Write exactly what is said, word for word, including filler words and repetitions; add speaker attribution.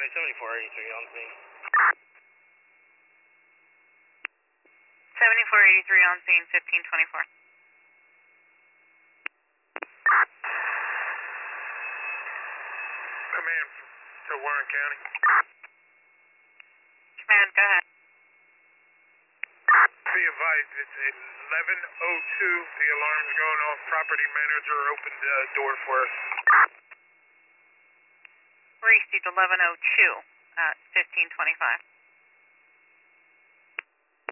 Speaker 1: County, seventy-four eighty-three on scene.
Speaker 2: seventy-four eighty-three on scene, fifteen twenty-four.
Speaker 3: Command to Warren County.
Speaker 2: Command, go ahead.
Speaker 3: Be advised, it's eleven oh two. The alarm's going off. Property manager opened the door for us.
Speaker 2: We received eleven oh two at fifteen twenty-five.